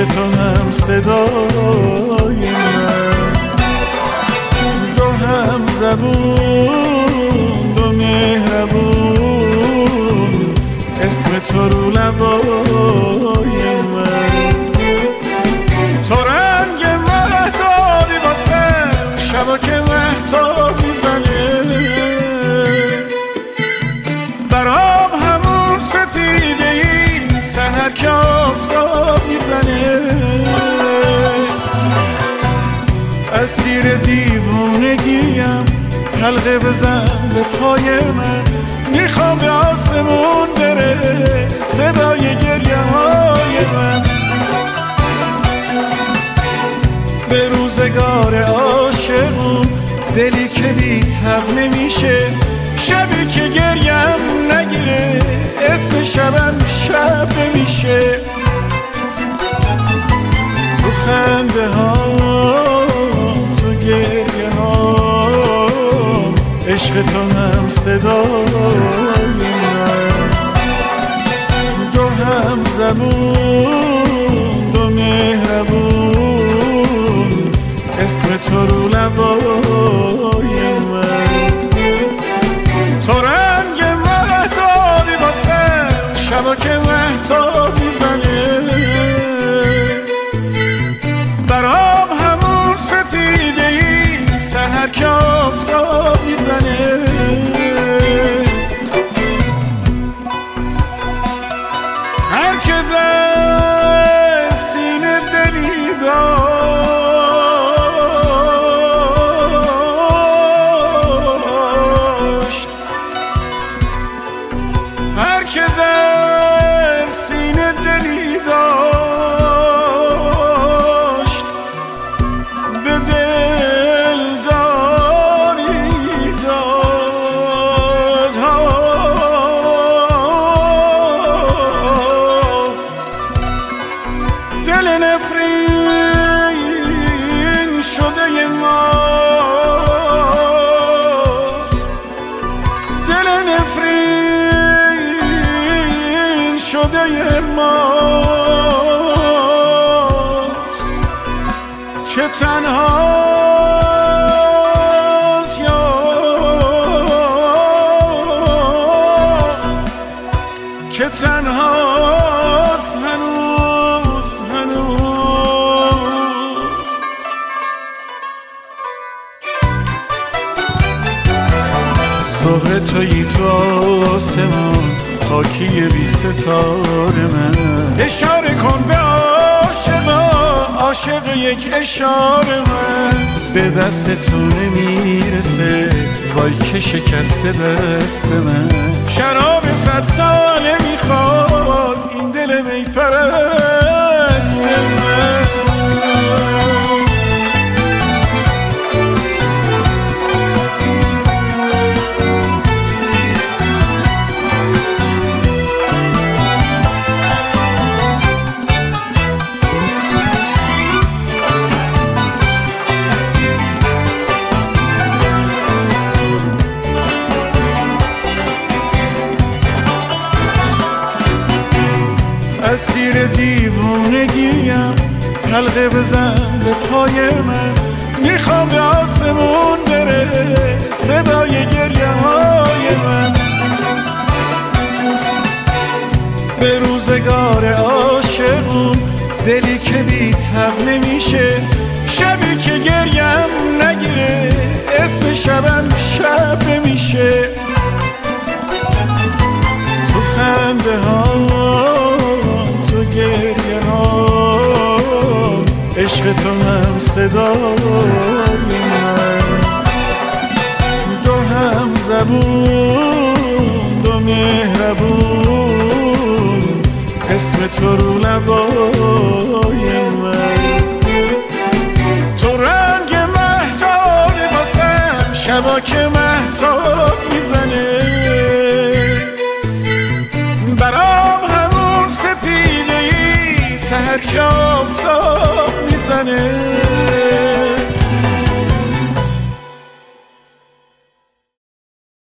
تو هم صدای من، دو هم زبون، دو مهربون، اسم تو رو لبای من. تو رنگ مهتابی واسم شبا که مهتاب میزنه، برام همون سفیده ای سحر که آفتاب میزنه. اسیر دیوونگیم حلقه بزن به پای من، میخوام به آسمون بره صدای گریه های من. به روزگار عاشقم دلی که بی تب نمیشه، شبی که گریم نگیره اسم شبم شب نمیشه. تو خنده ها تو گریه ها عشق تو هم صدای من، دو هم زبون، دو مهربون، اسم تو رو لبای من. تو رنگ مهتابی واسم شبا که مهتاب میزنه، برام همون سفیده ای سحر که آفتاب میزنه. هر که در سینه دلی داشت، هر که در سینه دلی داشت، به دل داری داد. دل نفرین شده ماست، دل نفرین شده ماست، که تنهاست یا که تنهاست هنوز زهره تویی تو آسمان، خاکی بی ستاره من. اشاره کن به عاشقا، عاشق یک اشاره من. به دست تو نمیرسه وای که شکسته دست من. شراب 100 ساله میخواد این دل میپرست من. اسیر دیوونگیم حلقه بزن به پای من، میخوام به آسمون بره صدای گریه های من. به روزگار عاشقم دلی که بی تب نمیشه، شبی که گریم نگیره اسم شبم شب نمیشه. تو خنده ها تو گریه ها عشق تو هم صدای من، دو هم زبون، دو مهربون، اسم تو رو لبای من. تو رنگ مهتابی واسم شبا که مهتاب میزنه، برام همون سفیده ای سحر که آفتاب میزنه.